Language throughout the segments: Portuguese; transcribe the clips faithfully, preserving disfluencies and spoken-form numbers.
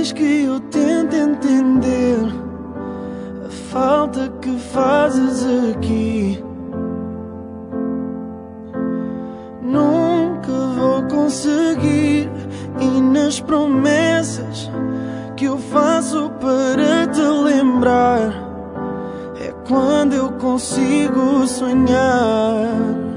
mais que eu tento entender a falta que fazes aqui, nunca vou conseguir. E nas promessas que eu faço para te lembrar, é quando eu consigo sonhar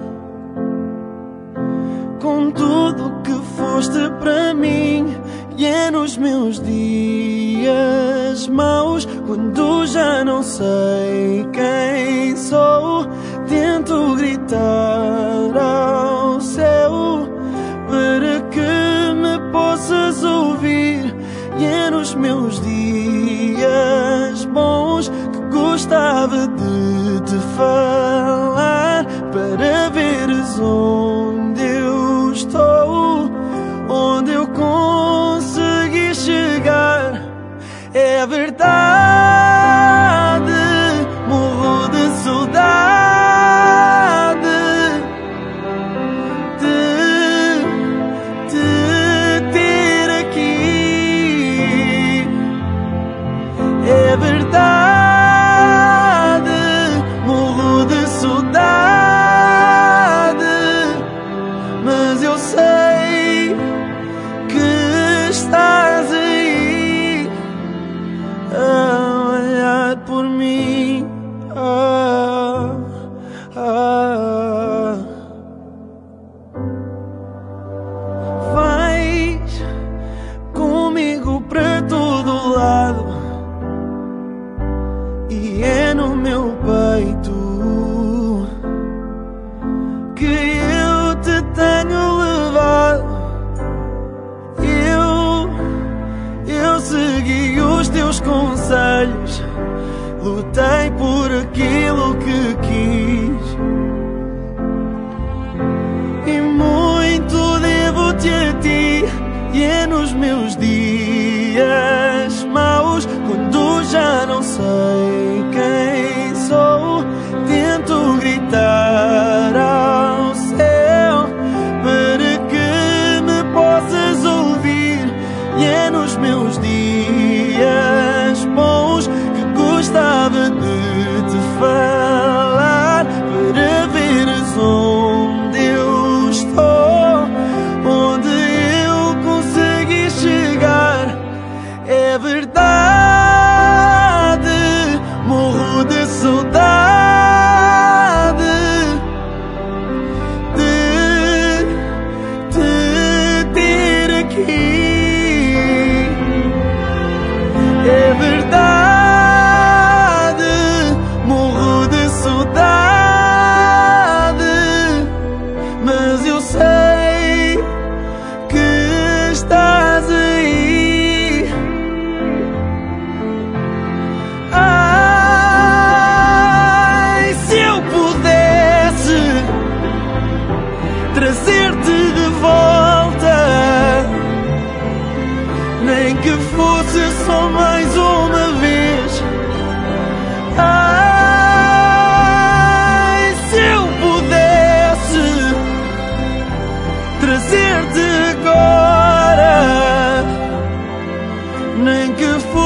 com tudo que foste para mim. E é nos meus dias maus, quando já não sei quem sou, tento gritar ao céu para que me possas ouvir. E é nos meus dias bons que gostava de te falar, para veres onde eu estou, onde eu consegui chegar. É verdade, morro de saudade de te ter aqui. É verdade, morro de saudade, mas eu sei que estás aí a olhar por mim. Ah, ah. Vais comigo para todo lado, e é no meu peito que eu te tenho levado. Eu, eu segui os teus conselhos, lutei por aquilo que quis, e muito devo-te a ti. E é nos meus dias maus, quando já não sei quem sou, tento gritar ao céu para que me possas ouvir. E é nos meus dias bons que gostava de te falar, para veres onde eu estou, onde eu consegui chegar. É verdade, morro de saudade de te ter aqui. É verdade, morro de saudade, mas eu sei que estás aí. Ai, se eu pudesse trazer-te de volta, nem que fosse só mais uma vez. Ai, se eu pudesse trazer-te agora, nem que fosse